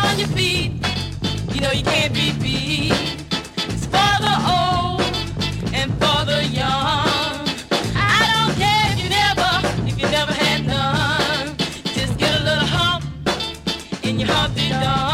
on your feet. You know you can't be beat. It's for the old and for the young. I don't care if you never had none. Just get a little hump in your Humpty Dunk.